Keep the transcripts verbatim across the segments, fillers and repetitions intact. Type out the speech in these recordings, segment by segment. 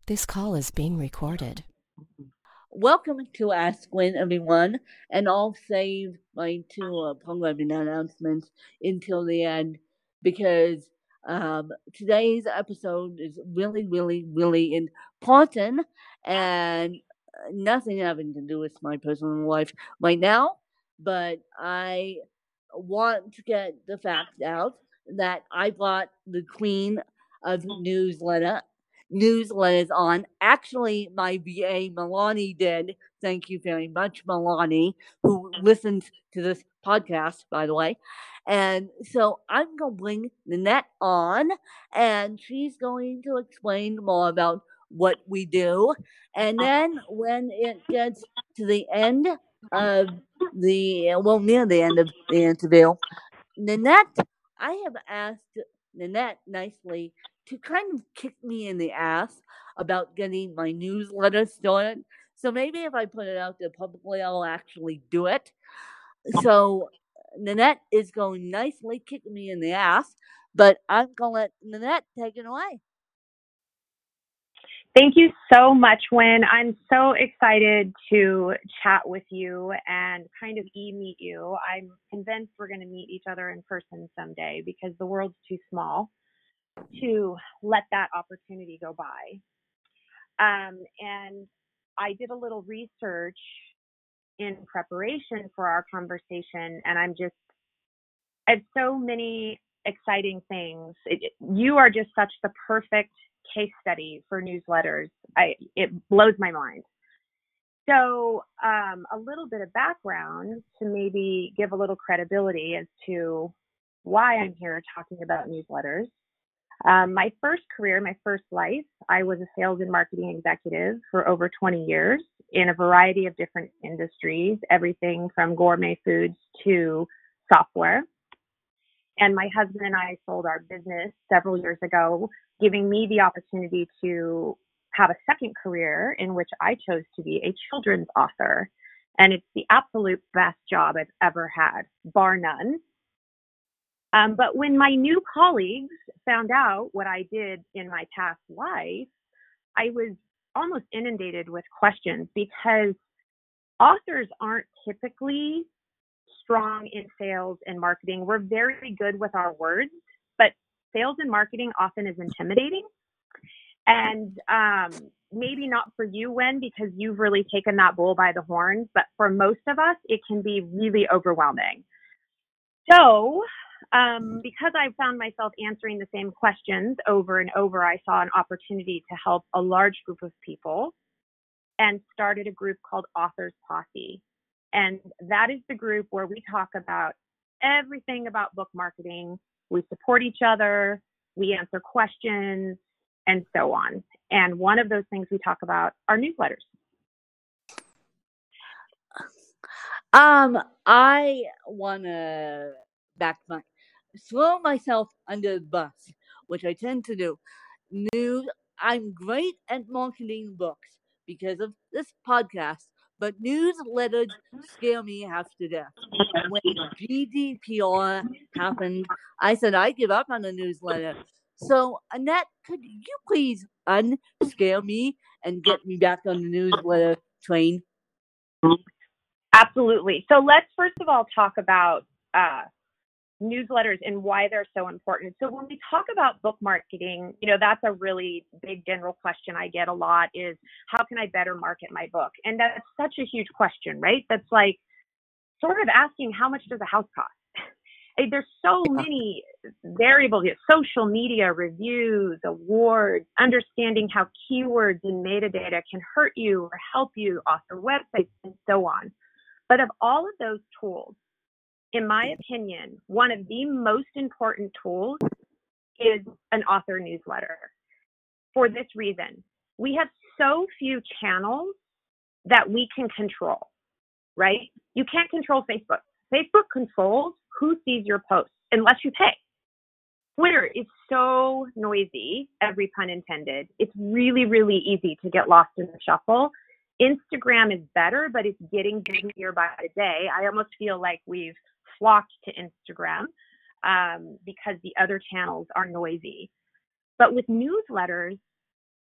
This call is being recorded. Welcome to Ask Gwen, everyone, and I'll save my two uh, programming announcements until the end because um, today's episode is really, really, really important and nothing having to do with my personal life right now. But I want to get the fact out that I bought the Queen of Newsletter newsletters on. Actually, my V A, Milani, did. Thank you very much, Milani, who listens to this podcast, by the way. And so I'm going to bring Nanette on, and she's going to explain more about what we do. And then when it gets to the end of the, well, near the end of the interview, Nanette, I have asked Nanette nicely to kind of kick me in the ass about getting my newsletter started. So maybe if I put it out there publicly, I'll actually do it. So Nanette is going nicely kick me in the ass, but I'm going to let Nanette take it away. Thank you so much, Wynn. I'm so excited to chat with you and kind of e-meet you. I'm convinced we're going to meet each other in person someday because the world's too small to let that opportunity go by. Um, and I did a little research in preparation for our conversation, and I'm just, I have so many exciting things. It, you are just such the perfect case study for newsletters. I, it blows my mind. So um, a little bit of background to maybe give a little credibility as to why I'm here talking about newsletters. Um, my first career, my first life, I was a sales and marketing executive for over twenty years in a variety of different industries, everything from gourmet foods to software. And my husband and I sold our business several years ago, giving me the opportunity to have a second career in which I chose to be a children's author. And it's the absolute best job I've ever had, bar none. Um, but when my new colleagues found out what I did in my past life, I was almost inundated with questions because authors aren't typically strong in sales and marketing. We're very good with our words, but sales and marketing often is intimidating. And um, maybe not for you, Wen, because you've really taken that bull by the horns, but for most of us, it can be really overwhelming. So um, because I found myself answering the same questions over and over, I saw an opportunity to help a large group of people and started a group called Authors Posse. And that is the group where we talk about everything about book marketing. We support each other, we answer questions, and so on. And one of those things we talk about are newsletters. Um, I want to back my throw myself under the bus, which I tend to do. News. I'm great at marketing books because of this podcast, but newsletters scare me half to death. When G D P R happened, I said I give up on the newsletter. So, Annette, could you please unscare me and get me back on the newsletter train? Absolutely. So let's first of all talk about uh, newsletters and why they're so important. So when we talk about book marketing, you know, that's a really big general question I get a lot is how can I better market my book? And that's such a huge question, right? That's like sort of asking how much does a house cost? There's so many variables here, social media, reviews, awards, understanding how keywords and metadata can hurt you or help you, author websites, and so on. But of all of those tools, in my opinion, one of the most important tools is an author newsletter. For this reason, we have so few channels that we can control, right? You can't control Facebook. Facebook controls who sees your posts unless you pay. Twitter is so noisy, every pun intended. It's really, really easy to get lost in the shuffle. Instagram is better, but it's getting busier by the day. I almost feel like we've flocked to Instagram um, because the other channels are noisy. But with newsletters,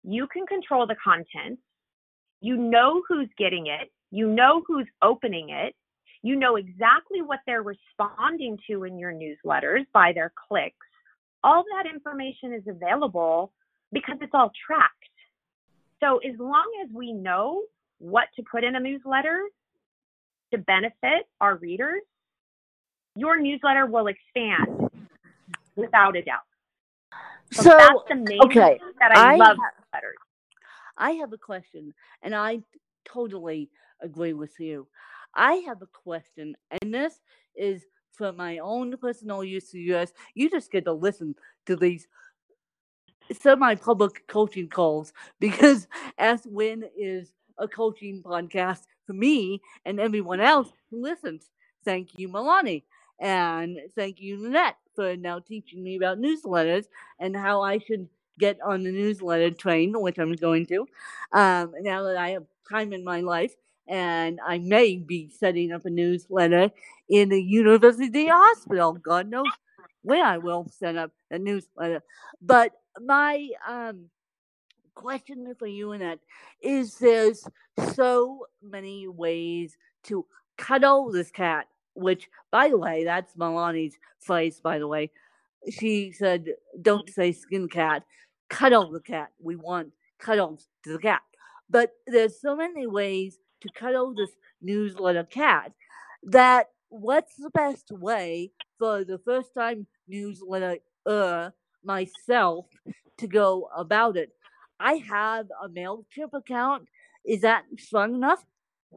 You can control the content. You know who's getting it. You know who's opening it. You know exactly what they're responding to in your newsletters by their clicks. All that information is available because it's all tracked. So as long as we know what to put in a newsletter to benefit our readers, your newsletter will expand without a doubt. So, So, that's the main okay, reason that I, I love ha- newsletters. I have a question, and I totally agree with you. I have a question, and this is for my own personal use to you. You just get to listen to these semi-public coaching calls because Ask Win is a coaching podcast for me and everyone else who listens. Thank you, Milani. And thank you, Nanette, for now teaching me about newsletters and how I should get on the newsletter train, which I'm going to, um, now that I have time in my life. And I may be setting up a newsletter in a university hospital. God knows where I will set up a newsletter. But my um, question for you, Annette, is there's so many ways to cuddle this cat, which, by the way, that's Milani's phrase, by the way. She said, don't say skin cat, cuddle the cat. We want cuddles to the cat. But there's so many ways to cuddle this newsletter cat that what's the best way for the first time newsletter uh, myself to go about it? I have a MailChimp account. Is that strong enough?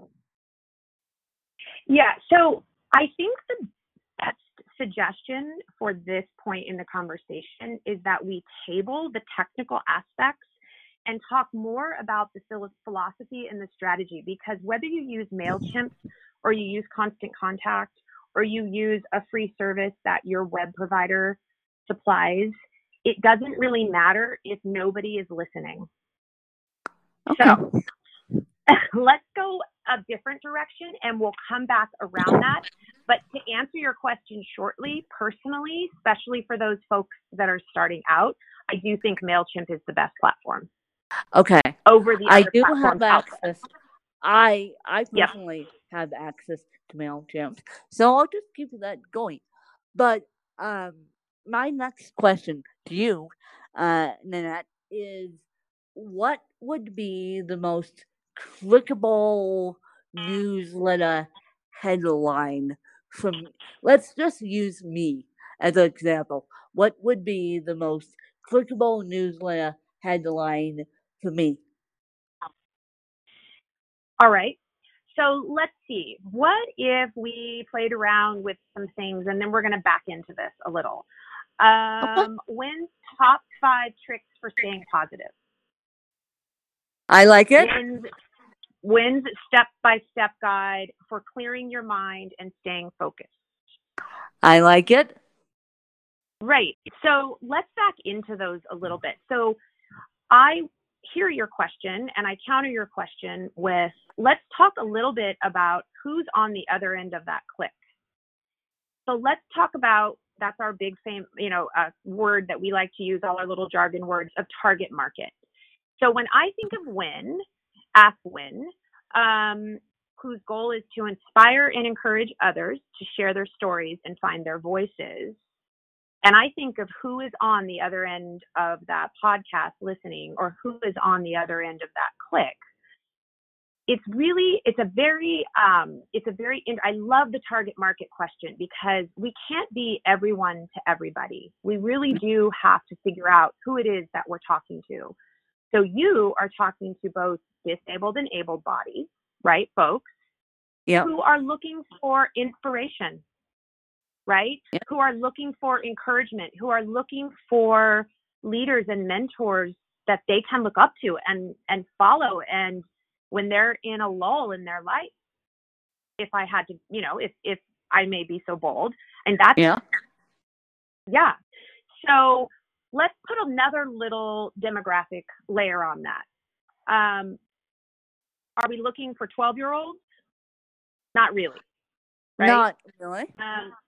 Yeah, so I think the best suggestion for this point in the conversation is that we table the technical aspects and talk more about the philosophy and the strategy, because whether you use MailChimp or you use Constant Contact or you use a free service that your web provider supplies, it doesn't really matter if nobody is listening. Okay. So let's go a different direction and we'll come back around that. But to answer your question shortly, personally, especially for those folks that are starting out, I do think MailChimp is the best platform. Okay. Over the I other do platforms have out there. access. I I Yep. personally have access to MailChimp, so I'll just keep that going. But um, my next question to you, uh, Nanette, is what would be the most clickable newsletter headline from? Let's just use me as an example. What would be the most clickable newsletter headline for me? All right. So let's see. What if we played around with some things, and then we're going to back into this a little. Um, Wynn's top five tricks for staying positive. I like it. Wynn's, Wynn's step-by-step guide for clearing your mind and staying focused. I like it. Right. So let's back into those a little bit. So I hear your question and I counter your question with, let's talk a little bit about who's on the other end of that click. So let's talk about, that's our big fame, you know, uh, word that we like to use, all our little jargon words of target market. So when I think of Wynn, Ask Wynn, um, whose goal is to inspire and encourage others to share their stories and find their voices, and I think of who is on the other end of that podcast listening, or who is on the other end of that click, it's really, it's a very, um, it's a very, I love the target market question, because we can't be everyone to everybody. We really do have to figure out who it is that we're talking to. So you are talking to both disabled and able bodies, right, folks? Yeah. Who are looking for inspiration, right? Yep. Who are looking for encouragement, who are looking for leaders and mentors that they can look up to and, and follow. And when they're in a lull in their life, if I had to, you know, if, if I may be so bold, and that's, Yeah. yeah. So let's put another little demographic layer on that. Um, are we looking for twelve year olds? Not really. Right? Not really. Um,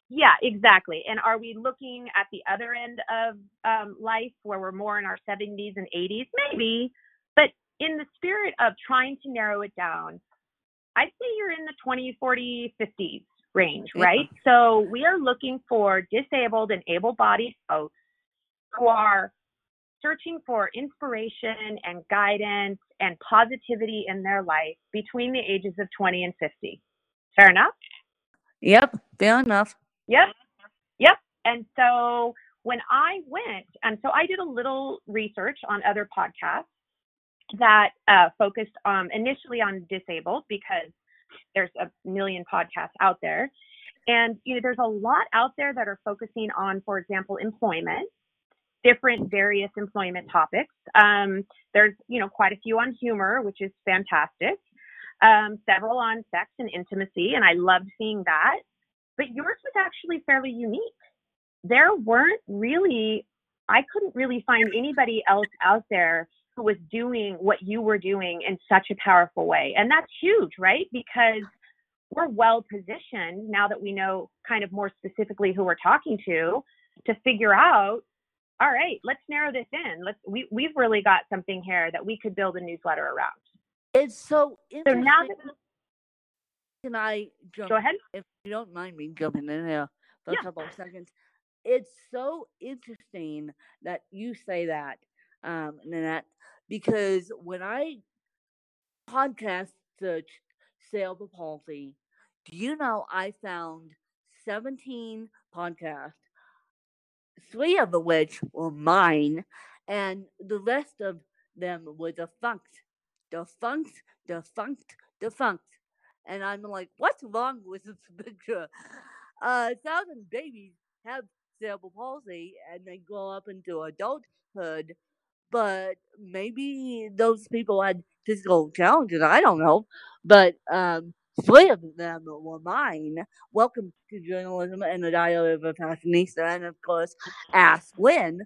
Yeah, exactly. And are we looking at the other end of um, life where we're more in our seventies and eighties? Maybe. But in the spirit of trying to narrow it down, I'd say you're in the twenty, forty, fifties range, Yeah. right? So we are looking for disabled and able-bodied folks who are searching for inspiration and guidance and positivity in their life between the ages of twenty and fifty. Fair enough? Yep, fair enough. Yep. Yep. And so when I went, and so I did a little research on other podcasts that uh, focused um, initially on disabled, because there's a million podcasts out there. And, you know, there's a lot out there that are focusing on, for example, employment, different various employment topics. Um, there's, you know, quite a few on humor, which is fantastic. Um, several on sex and intimacy, and I loved seeing that. But yours was actually fairly unique. There weren't really, I couldn't really find anybody else out there who was doing what you were doing in such a powerful way. And that's huge, right? Because we're well positioned now that we know kind of more specifically who we're talking to, to figure out, all right, let's narrow this in. Let's, we, we've really got something here that we could build a newsletter around. It's so So interesting. now that, Can I jump go ahead. if you don't mind me jumping in here for Yeah. a couple of seconds? It's so interesting that you say that, um, Nanette, because when I podcast searched cerebral palsy, do you know I found seventeen podcasts, three of which were mine, and the rest of them were defunct, defunct, defunct, defunct. And I'm like, what's wrong with this picture? Uh, thousand babies have cerebral palsy and they grow up into adulthood, but maybe those people had physical challenges. I don't know. But um, three of them were mine. Welcome to Journalism and the Diary of a Fashionista, and of course, Ask Lynn.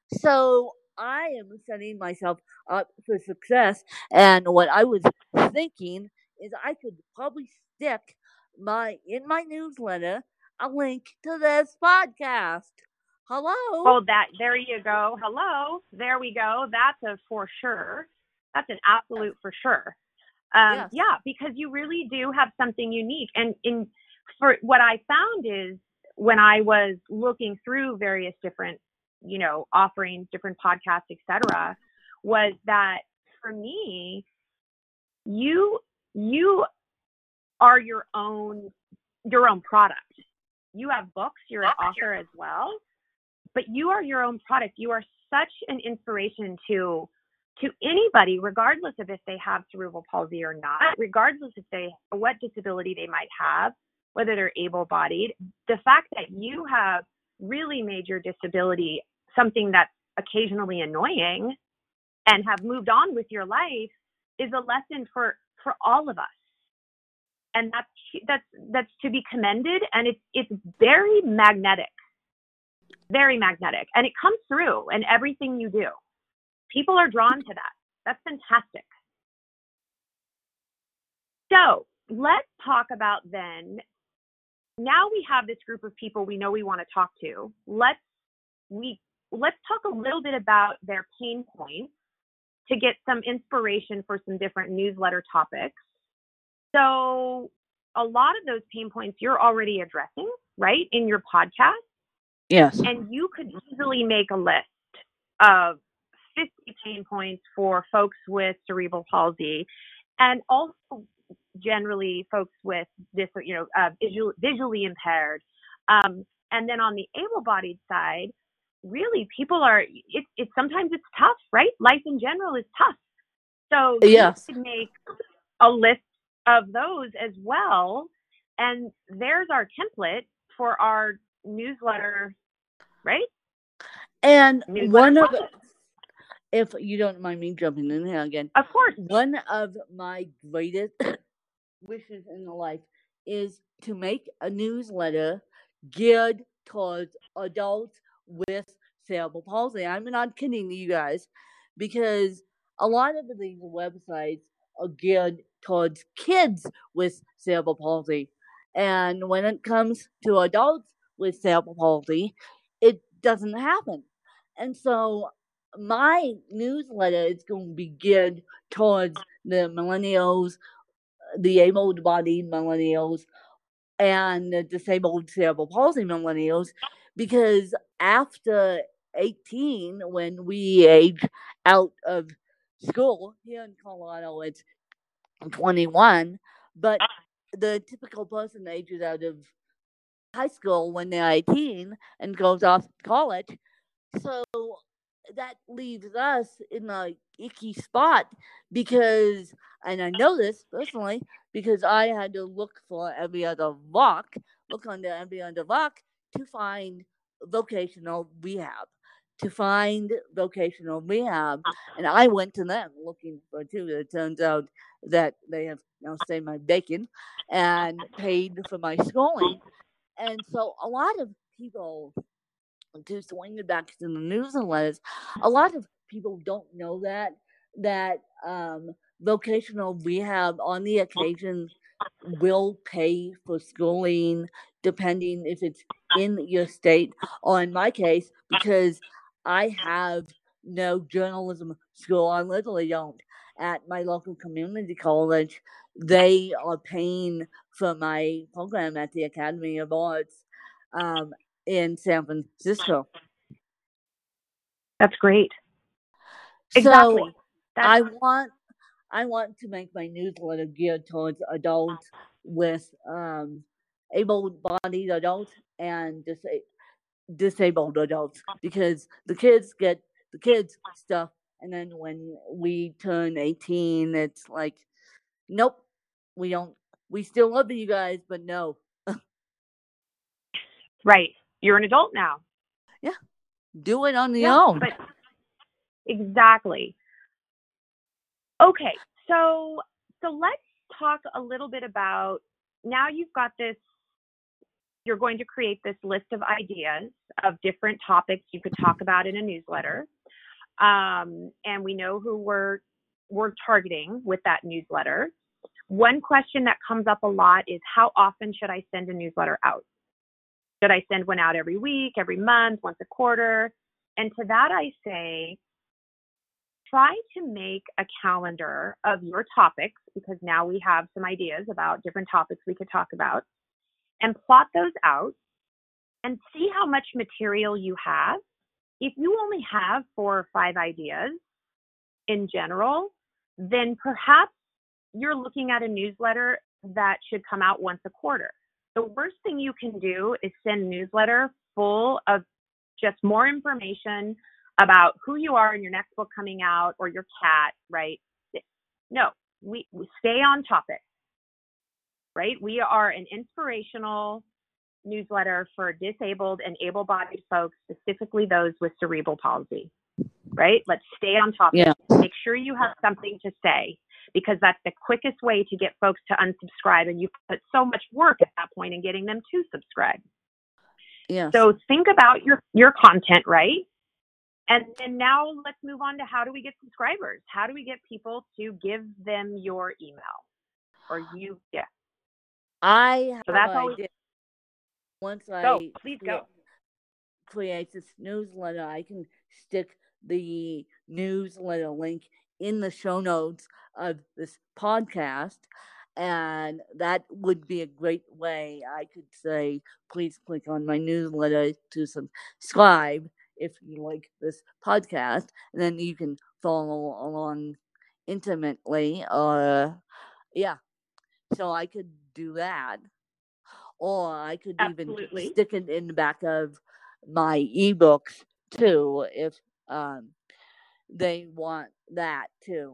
So I am setting myself up for success, and what I was thinking is I could probably stick my in my newsletter a link to this podcast. Hello. Oh, that, there you go. Hello. There we go. That's a for sure. That's an absolute for sure. Um, Yes. Yeah, because you really do have something unique. And in for what I found is when I was looking through various different, you know, offerings, different podcasts, et cetera, was that for me, you you are your own your own product. You have books, you're an author as well, but you are your own product. You are such an inspiration to to anybody, regardless of if they have cerebral palsy or not, regardless if they what disability they might have, whether they're able-bodied. The fact that you have really made your disability something that's occasionally annoying and have moved on with your life is a lesson for for all of us. And that's that's that's to be commended, and it's it's very magnetic. Very magnetic. And it comes through in everything you do. People are drawn to that. That's fantastic. So let's talk about then, now we have this group of people we know we want to talk to. Let's we let's talk a little bit about their pain points to get some inspiration for some different newsletter topics. So a lot of those pain points you're already addressing, right, in your podcast. Yes. And you could easily make a list of fifty pain points for folks with cerebral palsy, and also generally folks with this, you know, uh, visual, visually impaired. Um, and then on the able-bodied side, really people are, it's it, sometimes it's tough, right? Life in general is tough. So yes. you could make a list of those as well. And there's our template for our newsletter, right? And Newsletter one of, topic. if you don't mind me jumping in here again, Of course. one of my greatest wishes in life is to make a newsletter geared towards adults with cerebral palsy. I'm not kidding you guys, because a lot of these websites are geared towards kids with cerebral palsy. And when it comes to adults with cerebral palsy, it doesn't happen. And so my newsletter is going to be geared towards the millennials, the able-bodied millennials, and the disabled cerebral palsy millennials, because after eighteen, when we age out of school, here in Colorado it's twenty-one, but the typical person ages out of high school when they're eighteen and goes off to college. So that leaves us in a icky spot because, and I know this personally, because I had to look for every other rock, look under every other rock to find vocational rehab, to find vocational rehab. And I went to them looking for two. It turns out that they have now saved my bacon and paid for my schooling. And so a lot of people, to swing it back to the newsletters, a lot of people don't know that that um, vocational rehab on the occasion will pay for schooling, depending if it's in your state or in my case, because I have no journalism school. I literally don't. At my local community college, they are paying for my program at the Academy of Arts um, in San Francisco. That's great. So Exactly. That's- I want I want to make my newsletter geared towards adults with um, able-bodied adults and dis- disabled adults, because the kids get the kids stuff, and then when we turn eighteen, it's like, nope, we don't. We still love you guys, but no. Right. You're an adult now. Yeah. Do it on your yeah, own. But exactly. Okay. So so let's talk a little bit about, now you've got this, you're going to create this list of ideas of different topics you could talk about in a newsletter. Um, and we know who we're, we're targeting with that newsletter. One question that comes up a lot is, how often should I send a newsletter out? Should I send one out every week, every month, once a quarter? And to that I say, try to make a calendar of your topics, because now we have some ideas about different topics we could talk about, and plot those out and see how much material you have. If you only have four or five ideas in general, then perhaps you're looking at a newsletter that should come out once a quarter. The worst thing you can do is send a newsletter full of just more information about who you are and your next book coming out, or your cat, right? No, we, we stay on topic, right? We are an inspirational newsletter for disabled and able-bodied folks, specifically those with cerebral palsy, right? Let's stay on topic. Yeah. Make sure you have something to say, because that's the quickest way to get folks to unsubscribe, and you put so much work at that point in getting them to subscribe. Yes. So think about your, your content, right? And then now let's move on to, how do we get subscribers? How do we get people to give them your email? Or you, yeah. I have So that's an always, idea. Once I go, please create, go. create this newsletter, I can stick the newsletter link in the show notes of this podcast, and that would be a great way. I could say, please click on my newsletter to subscribe if you like this podcast, and then you can follow along intimately. Or yeah, so I could do that, or I could Absolutely. even stick it in the back of my ebooks too, if um, they want that too.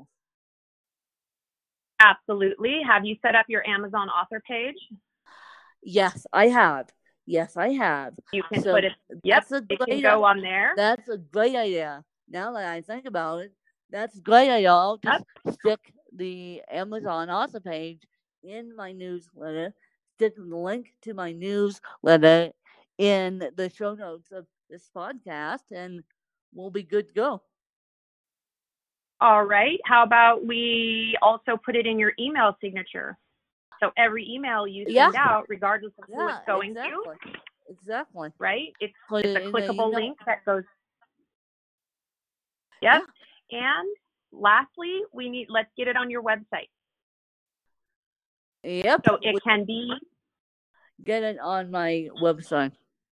Absolutely. Have you set up your Amazon author page? Yes, I have. Yes, I have. You can So put it, yep, that's a it can great go i- on there. That's a great idea. Now that I think about it, that's a great idea. I'll just stick the Amazon author page in my newsletter, stick the link to my newsletter in the show notes of this podcast, and we'll be good to go. All right. How about we also put it in your email signature? So every email you send Yeah. out, regardless of who Yeah, it's going exactly. to, exactly. right? It's Put it's it a in the clickable email. link that goes. Yep. And lastly, we need let's get it on your website. Yep. So it we can be get it on my website.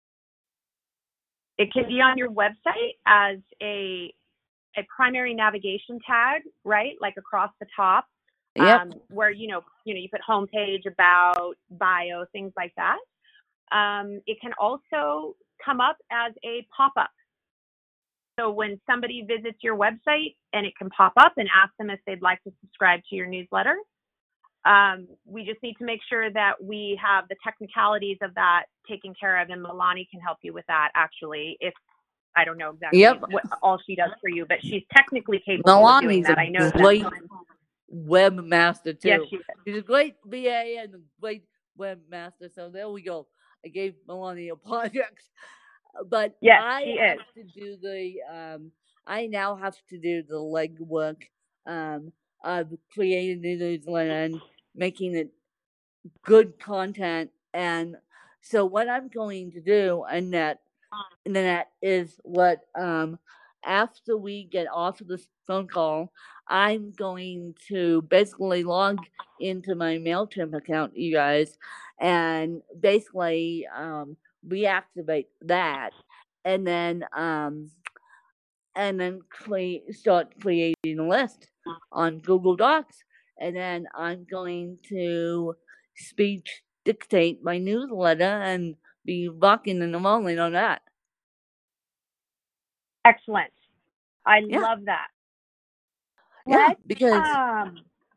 it can be on your website as a a primary navigation tag, right? Like across the top, Yep. um, where you know you know you put homepage, about, bio, things like that. Um, it can also come up as a pop-up. So when somebody visits your website, and it can pop up and ask them if they'd like to subscribe to your newsletter. Um, we just need to make sure that we have the technicalities of that taken care of, and Milani can help you with that. Actually, if I don't know exactly Yep. what all she does for you, but she's technically capable of doing Milani's that. I know a that. great webmaster Yes, too. she is. She's a great V A and a great webmaster. So there we go. I gave Milani a project, but Yes, I she have is. to do the. Um, I now have to do the legwork um, of creating the newsletter and making it good content. And so what I'm going to do, Annette, Annette, is what um, after we get off of this phone call, I'm going to basically log into my MailChimp account, you guys, and basically um, reactivate that, and then um, and then create, start creating a list on Google Docs, and then I'm going to speech dictate my newsletter and be rocking and rolling on that. Excellent. I Yeah. love that. Yeah, Let's, because um,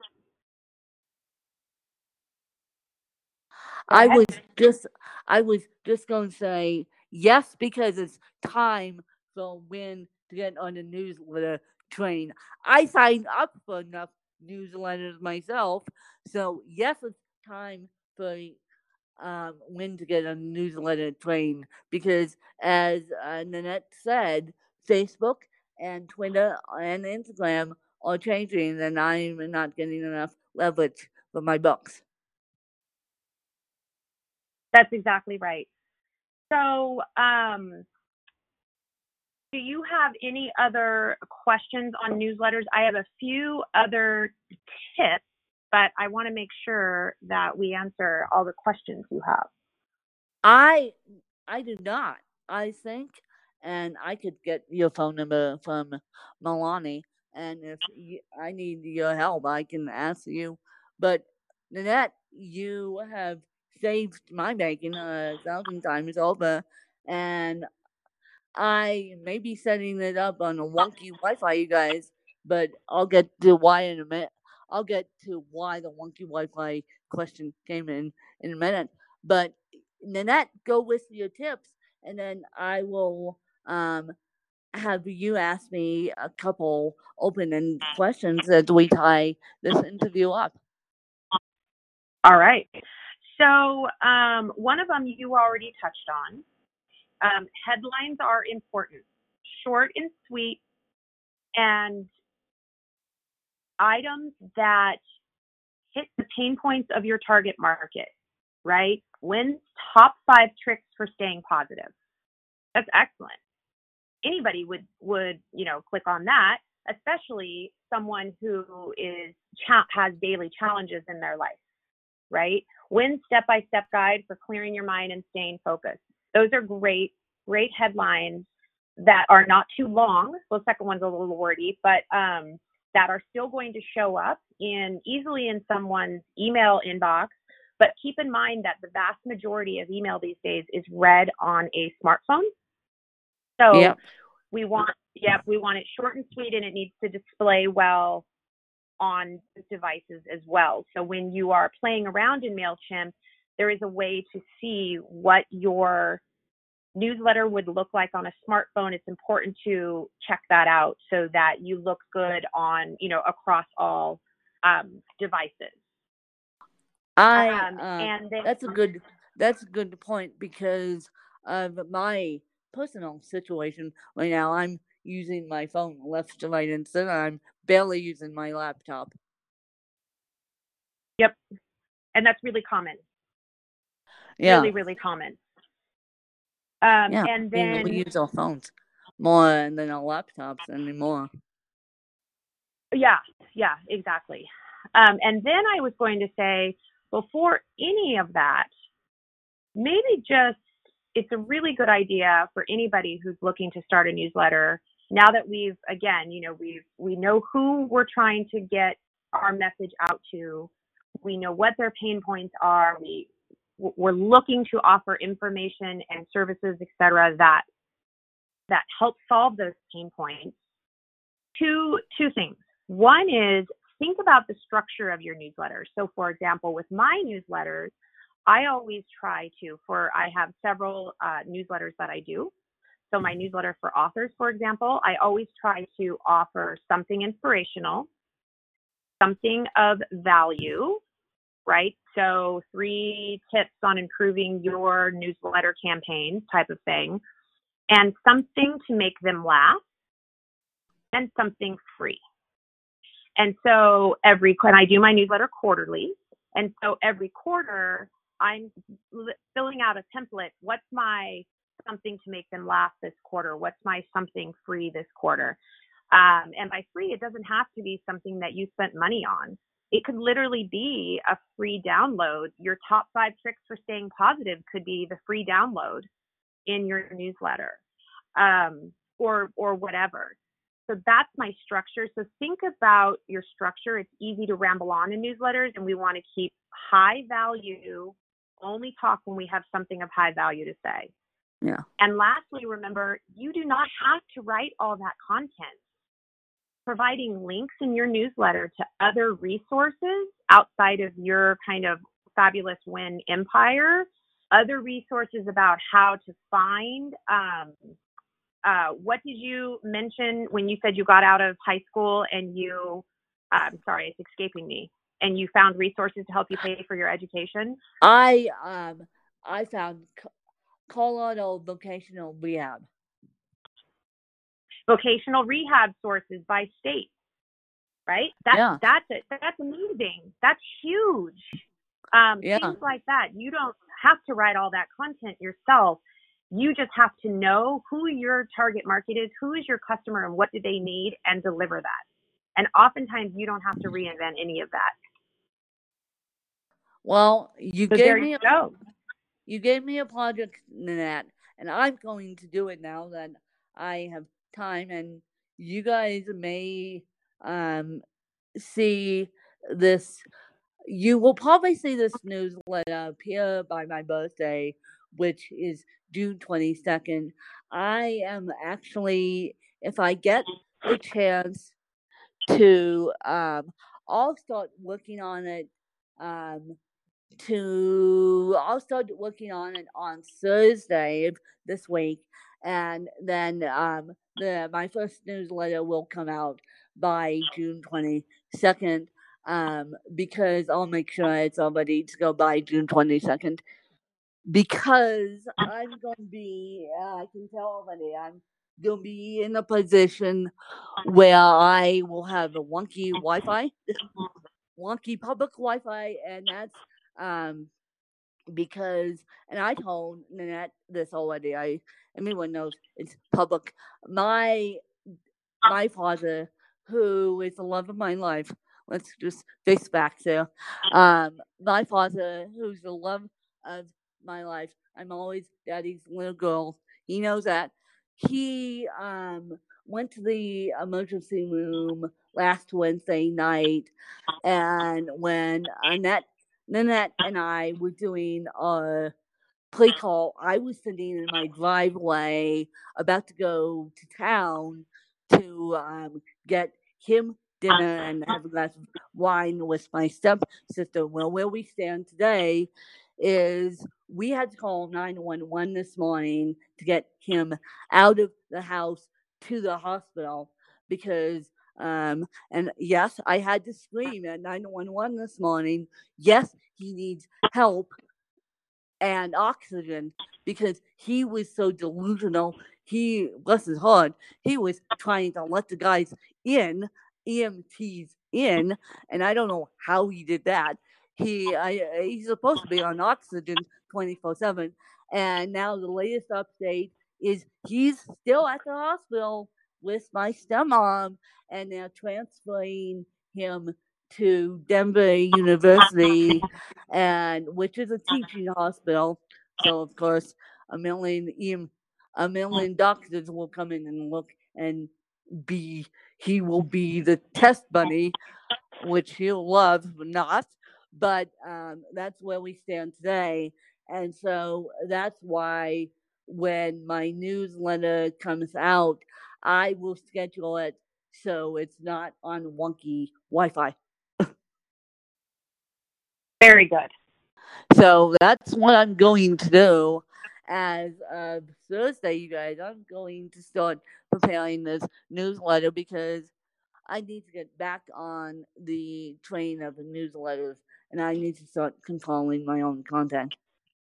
I ahead. was just I was just going to say yes, because it's time for when to get on the newsletter train. I signed up for enough newsletters myself, so yes, it's time for um, when to get on the newsletter train, because as uh, Nanette said, Facebook and Twitter and Instagram are changing, and I'm not getting enough leverage for my books. That's exactly right. So, um, do you have any other questions on newsletters? I have a few other tips, but I want to make sure that we answer all the questions you have. I I do not. I think, and I could get your phone number from Milani, and if you, I need your help, I can ask you. But Nanette, you have saved my bacon a thousand times over, and I may be setting it up on a wonky Wi-Fi, you guys, but I'll get to why in a minute. I'll get to why the wonky Wi-Fi question came in in a minute. But Nanette, go with your tips, and then I will um, have you ask me a couple open-ended questions as we tie this interview up. All right. So um, one of them you already touched on. Um, headlines are important, short and sweet, and items that hit the pain points of your target market, right? Wynn's top five tricks for staying positive. That's excellent. Anybody would, would, you know, click on that, especially someone who is cha- has daily challenges in their life, right? Wynn's step-by-step guide for clearing your mind and staying focused. Those are great, great headlines that are not too long. Well, the second one's a little wordy, but um, that are still going to show up in easily in someone's email inbox. But keep in mind that the vast majority of email these days is read on a smartphone. So Yep. we want, yeah, we want it short and sweet, and it needs to display well on devices as well. So when you are playing around in MailChimp, there is a way to see what your newsletter would look like on a smartphone. It's important to check that out so that you look good on, you know, across all um, devices. I Um, uh, and then, that's a good that's a good point, because of my personal situation right now. I'm using my phone left to right and center. I'm barely using my laptop. yep, and that's really common. Yeah. Really, really common. Um, Yeah, and I mean, then we use our phones more than our laptops anymore. Yeah, yeah, exactly. Um, and then I was going to say, before any of that, maybe just it's a really good idea for anybody who's looking to start a newsletter. Now that we've, again, you know, we've we know who we're trying to get our message out to, we know what their pain points are. We we're looking to offer information and services, et cetera, that that help solve those pain points. Two two things. One is think about the structure of your newsletter. So for example, with my newsletters, I always try to, for I have several uh, newsletters that I do. So my newsletter for authors, for example, I always try to offer something inspirational, something of value, right? So three tips on improving your newsletter campaign type of thing, and something to make them laugh, and something free. And so every, and I do my newsletter quarterly. And so every quarter, I'm filling out a template. What's my something to make them laugh this quarter? What's my something free this quarter? Um, and by free, it doesn't have to be something that you spent money on. It could literally be a free download. Your top five tricks for staying positive could be the free download in your newsletter, um, or or whatever. So that's my structure. So think about your structure. It's easy to ramble on in newsletters, and we want to keep high value, only talk when we have something of high value to say. Yeah. And lastly, remember, you do not have to write all that content. Providing links in your newsletter to other resources outside of your kind of Fabulous Win empire, other resources about how to find, um, uh, what did you mention when you said you got out of high school and you, I'm sorry, it's escaping me, and you found resources to help you pay for your education? I um I found Colorado Vocational Rehab. Vocational rehab sources by state, right? That's yeah. that's it. That's amazing. That's huge. Um, yeah. Things like that. You don't have to write all that content yourself. You just have to know who your target market is, who is your customer, and what do they need, and deliver that. And oftentimes, you don't have to reinvent any of that. Well, you so gave there me you a, go. You gave me a project, Nanette, and I'm going to do it now that I have time. And you guys may um see this. You will probably see this newsletter appear by my birthday, which is June twenty-second. I am actually, if I get the chance to, um, I'll start working on it. Um, to, I'll start working on it on Thursday this week, and then um, the my first newsletter will come out by June twenty-second. Um, because I'll make sure it's all ready to go by June twenty-second. Because I'm going to be, uh, I can tell already, I'm going to be in a position where I will have a wonky Wi-Fi, wonky public Wi-Fi, and that's um, because, and I told Nanette this already, I, everyone knows it's public. My, my father, who is the love of my life, let's just face facts there. Um, my father, who's the love of my life, I'm always daddy's little girl. He knows that. He um, went to the emergency room last Wednesday night, and when Annette, Nanette and I were doing a play call, I was sitting in my driveway about to go to town to um, get him dinner and have a glass of wine with my stepsister. Well, where we stand today is we had to call nine one one this morning to get him out of the house to the hospital because, um, and yes, I had to scream at nine one one this morning. Yes, he needs help and oxygen because he was so delusional. He, bless his heart, he was trying to let the guys in, E M Ts in, and I don't know how he did that. he I, he's supposed to be on oxygen twenty-four seven. And now the latest update is he's still at the hospital with my stepmom, and they're transferring him to Denver University, and which is a teaching hospital. So of course, a million a million doctors will come in and look, and be he will be the test bunny, which he'll love not. But um, that's where we stand today, and so that's why when my newsletter comes out, I will schedule it so it's not on wonky Wi-Fi. Very good. So that's what I'm going to do. As of Thursday, you guys, I'm going to start preparing this newsletter because I need to get back on the train of newsletters, and I need to start controlling my own content.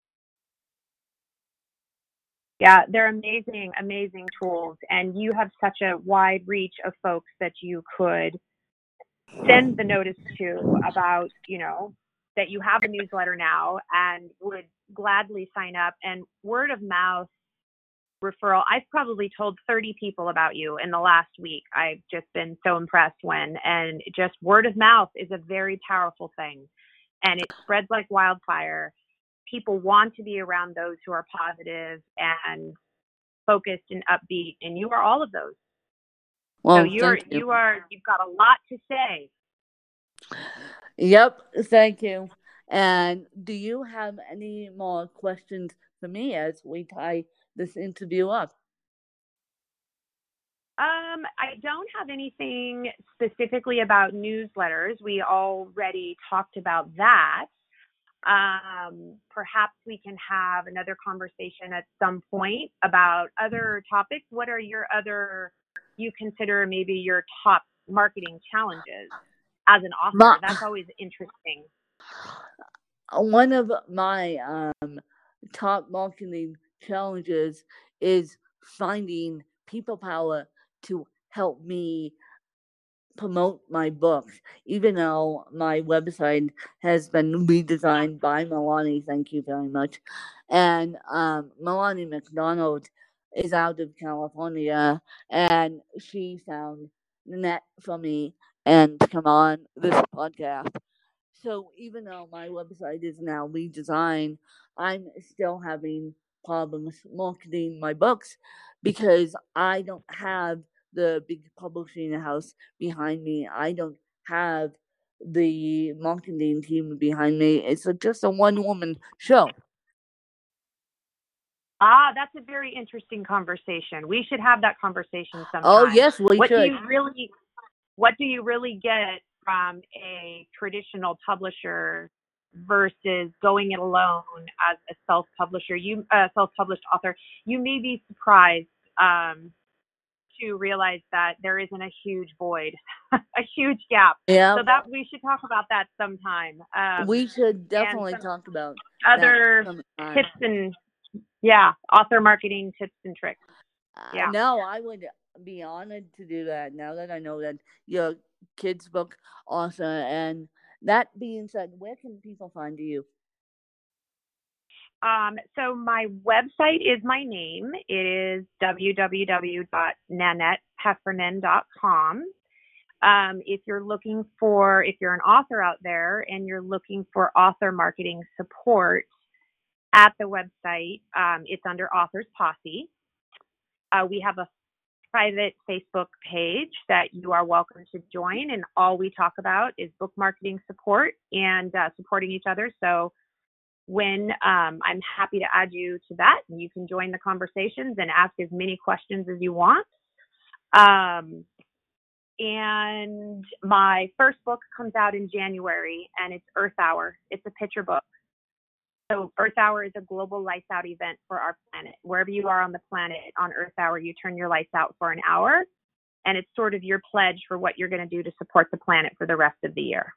Yeah, they're amazing, amazing tools. And you have such a wide reach of folks that you could send the notice to about, you know, that you have a newsletter now and would gladly sign up. And word of mouth referral, I've probably told thirty people about you in the last week. I've just been so impressed when, and just word of mouth is a very powerful thing, and it spreads like wildfire. People want to be around those who are positive and focused and upbeat, and you are all of those. Well, so you're thank you. you are you've got a lot to say. Yep, thank you. And do you have any more questions for me as we tie this interview up? Um, I don't have anything specifically about newsletters. We already talked about that. Um, perhaps we can have another conversation at some point about other topics. What are your other, you consider maybe your top marketing challenges as an author? My, That's always interesting. One of my um, top marketing challenges is finding people power to help me promote my books, even though my website has been redesigned by Melanie. Thank you very much. And um, Melanie McDonald is out of California, and she found the net for me and to come on this podcast. So even though my website is now redesigned, I'm still having problems marketing my books because I don't have the big publishing house behind me. I don't have the marketing team behind me. It's a, just a one-woman show. Ah, that's a very interesting conversation. We should have that conversation sometime. Oh yes, we what should. Do you really, what do you really get from a traditional publisher versus going it alone as a self-publisher? You, a uh, self-published author, you may be surprised um, to realize that there isn't a huge void, a huge gap. Yeah. So that we should talk about that sometime. Um, we should definitely talk about other tips and yeah, author marketing tips and tricks. Yeah. Uh, no, I would be honored to do that now that I know that you're a kids book author. And that being said, where can people find you? Um, so my website is my name. It is w w w dot nanette heffernan dot com. Um, if you're looking for, if you're an author out there and you're looking for author marketing support at the website, um, it's under Authors Posse. Uh, we have a private Facebook page that you are welcome to join, and all we talk about is book marketing support and uh, supporting each other. So when um, I'm happy to add you to that, and you can join the conversations and ask as many questions as you want. Um, and my first book comes out in January, and it's Earth Hour. It's a picture book. So Earth Hour is a global lights out event for our planet. Wherever you are on the planet, on Earth Hour, you turn your lights out for an hour, and it's sort of your pledge for what you're going to do to support the planet for the rest of the year.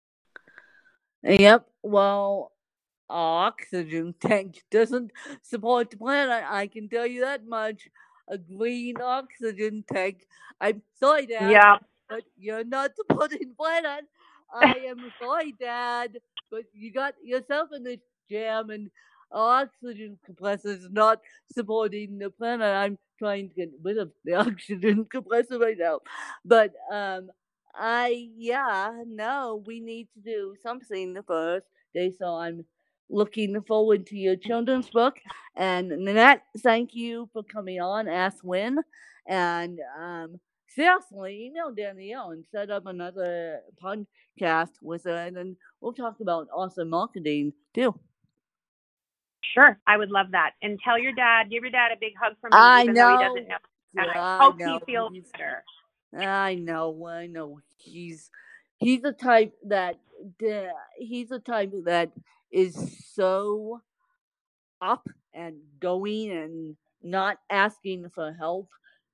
Yep. Well, oxygen tank doesn't support the planet. I can tell you that much. A green oxygen tank. I'm sorry, Dad, yeah. but you're not supporting the planet. I am sorry, Dad, but you got yourself in this jam, and our oxygen compressor is not supporting the planet. I'm trying to get rid of the oxygen compressor right now. But um, I, yeah, no, we need to do something first. Day, so I'm looking forward to your children's book. And Nanette, thank you for coming on Ask When. And um, seriously, email Danielle and set up another podcast with her, and then we'll talk about awesome marketing too. Sure, I would love that. And tell your dad, give your dad a big hug from me, I even know. though he doesn't know. And I, I hope know. he feels He's- better. I know, I know. He's he's the type that he's the type that is so up and going and not asking for help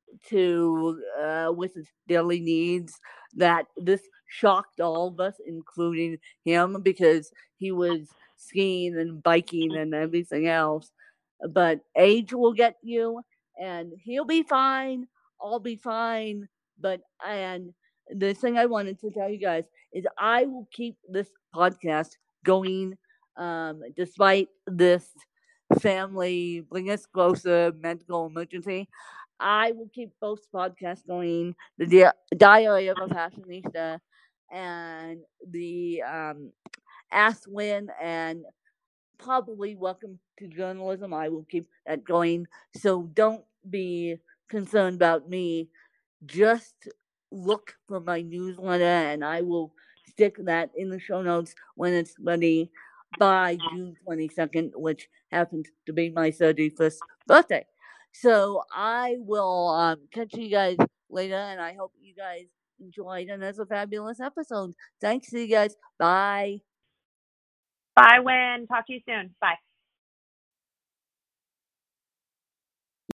to uh, with his daily needs, that this shocked all of us, including him, because he was skiing and biking and everything else. But age will get you, and he'll be fine. I'll be fine. But and the thing I wanted to tell you guys is I will keep this podcast going, um, despite this family bring us closer medical emergency. I will keep both podcasts going, the Di- Diary of a Fashionista and the um, Ask When, and probably Welcome to Journalism. I will keep that going. So don't be concerned about me. Just look for my newsletter, and I will stick that in the show notes when it's ready by June twenty-second, which happens to be my thirty-first birthday. So I will um, catch you guys later, and I hope you guys enjoyed another fabulous episode. Thanks to you guys. Bye. Bye, Win. Talk to you soon. Bye.